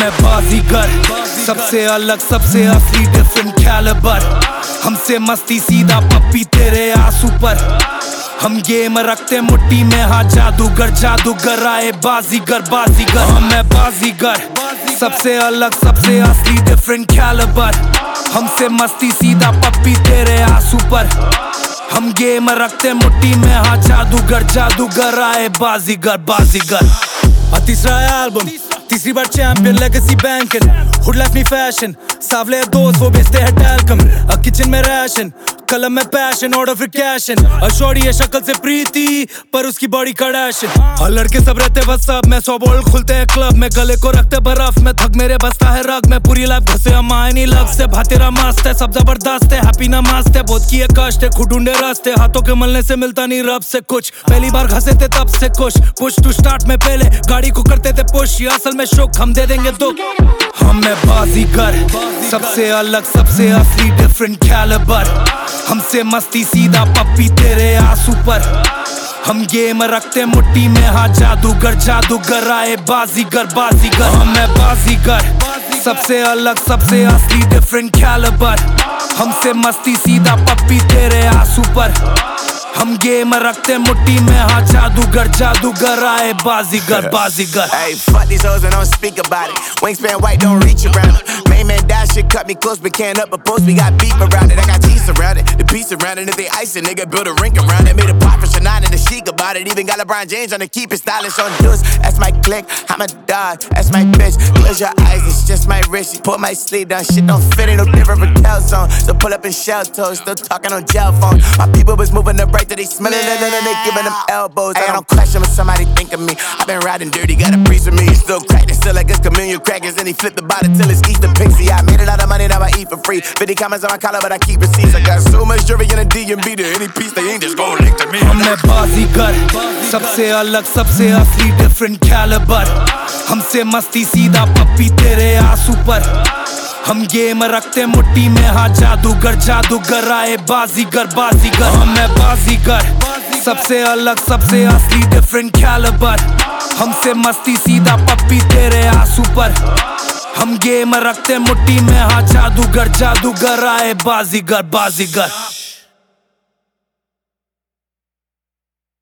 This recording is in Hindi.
मैं बाजीगर, सबसे अलग, सबसे असली, डिफरेंट कैलिबर। हमसे मस्ती सीधा पप्पी तेरे आंसू पर। हम गेम रखते मुट्ठी में, हाँ जादूगर, जादूगर आए बाजीगर, बाजीगर। हाँ मैं बाजीगर, सबसे अलग, सबसे असली, डिफरेंट कैलिबर। हमसे मस्ती सीधा पप्पी तेरे आंसू पर। हम गेम रखते मुट्ठी में, हाँ जादूगर, जादूगर आए बाजीगर, बाजीगर। तीसरा एल्बम, तीसरी बार champion, legacy banking, hood life में फैशन, सावले दोस्त वो बेचते हैं टैल्कम, किचन में राशन, कलम में पैशन, ऑर्डर फिर कैशन। अशोरी है शक्ल से प्रीति पर उसकी बॉडी कड़ैशन। और लड़के सब रहते बस सब में, 100 बॉल खुलते हैं क्लब में, गले को रखते बर्फ में, थक मेरे बसता है रग में। पूरी लाइफ घसे हम आए नहीं लग से, भातेरा मस्त है, सब जबरदस्त है, हैप्पी ना मस्त है, बहुत किए कष्ट है, खुद ढूंढे रास्ते, हाथों के मलने से मिलता नहीं रब से कुछ। पहली बार घसे थे तब से खुश, पुश टू स्टार्ट में पहले गाड़ी को करते थे पुश, ये असल में शुक, हम दे देंगे दुख। हम मैं बाजीगर, सबसे अलग, सबसे असली, डिफरेंट कैलिबर। हमसे मस्ती सीधा पप्पी तेरे आंसू पर। हम गेम रखते मुट्ठी में, हाँ जादूगर, जादूगर आए बाजीगर, बाजीगर। हम मैं बाजीगर, सबसे अलग, सबसे असली, डिफरेंट कैलिबर। हमसे मस्ती सीधा पप्पी तेरे आंसू पर। हम गेम रखते मुट्ठी में, हाँ जादूगर, जादूगर आए बाजीगर, बाजीगर। Hey, fuck these hoes and don't speak about it. Wingspan white, don't reach around it. Main man die shit cut me close, but can't up a post. We got beef around it. I got cheese around it, the piece around it. If they ice it, nigga build a rink around it. Made a pop for Shania and the chic about it. Even got LeBron James on to keep it stylish on juice. That's my click, I'm a dog, that's my bitch. Close your eyes, it's just my wrist. Pull my sleeve down, shit don't fit in no different from Calzone. So pull up in shell toes, still talking on gel phone. My people was moving up right till they smelling it, and they giving them elbows. I don't question when somebody think of me. I've been riding dirty, got a piece of me. He still cracking, still like it's chameleon crackers, and he flip the bottle till it's Easter Pixie. I made a lot of money, now I eat for free. 50 comments on my collar, but I keep receipts. I got so much jewelry in a D&B to any piece they ain't just gon' link to me. हम मैं बाजीगर, सबसे अलग, सबसे असली, डिफरेंट कैलिबर। हमसे मस्ती सीधा पप्पी तेरे आंसू पर। हम गेम रखते मुट्ठी में, हाँ जादूगर, जादूगर आए बाजीगर, बाजीगर। हम मैं बाजीगर, सबसे अलग, सबसे असली, डिफरेंट कैलिबर। हमसे मस्ती सीधा पप्पी तेरे आंसू पर। हम गेम रखते मुट्ठी में, हाँ जादूगर, जादूगर आए बाजीगर, बाजीगर।